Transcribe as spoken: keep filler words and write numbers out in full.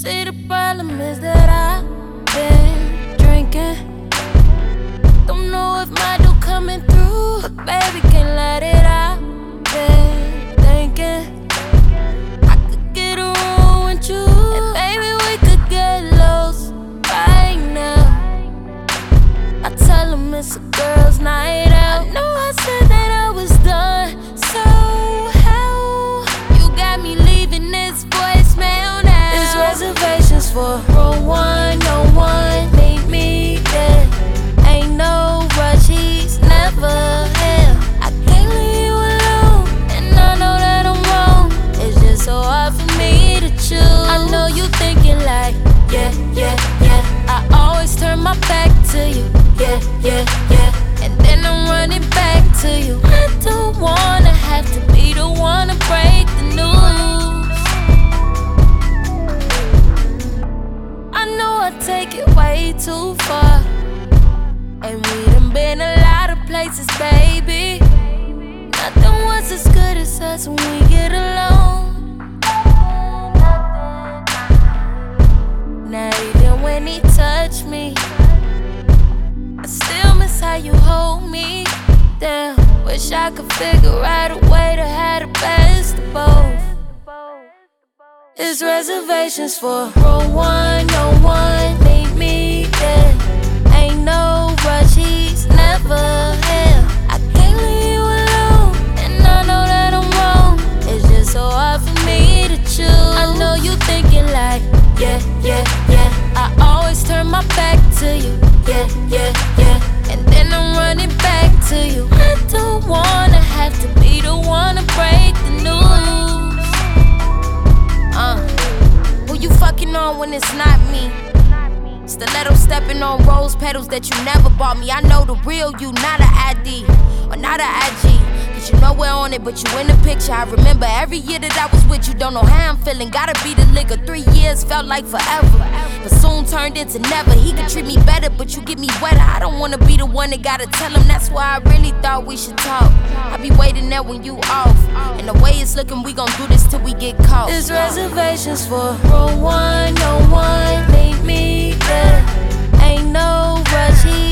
See, the problem is that I've been drinking. Don't know if my dude coming through, but baby, can't let it out. Been thinking I could get a room with you, and baby, we could get lost right now. I tell him it's a girls' night out. I know I said that I was done, so how you got me leaving this voicemail now? There's reservations for room one oh one. Meet me there. Ain't no rush, he's never here. I can't leave you alone, and I know that I'm wrong. It's just so hard for me to choose. I know you thinking like, yeah, yeah, yeah. I always turn my back to you, yeah, yeah, yeah. And then I'm running back to you. I don't wanna have to be the one to break the news. I know I take it way too far, and we done been a lot of places, baby. Nothing was as good as us when we get along. Not even when he touched me, I still miss how you hold me. Damn, wish I could figure out a way to have the best of both. There's reservations for room one oh one. Meet me there. Ain't no rush, he's never here. I can't leave you alone, and I know that I'm wrong. It's just so hard for me to choose. I know you thinking like, yeah, yeah, yeah. I always turn my back to you, yeah, yeah, yeah. And then I'm running back to you. I don't wanna have to be the one to break the news. Uh, who you fucking on when it's not me? Stiletto stepping on rose petals that you never bought me. I know the real you, not an I D or not an I G. Cause you know we're on it, but you in the picture. I remember every year that I was with you. Don't know how I'm feeling, gotta be the liquor. Three years felt like forever, but soon turned into never. He could treat me better, but you get me wetter. I don't wanna be the one that gotta tell him. That's why I really thought we should talk. I be waiting there when you off, and the way it's looking, we gon' do this till we get caught. There's reservations for room one oh one. Meet me there. Ain't no rush, he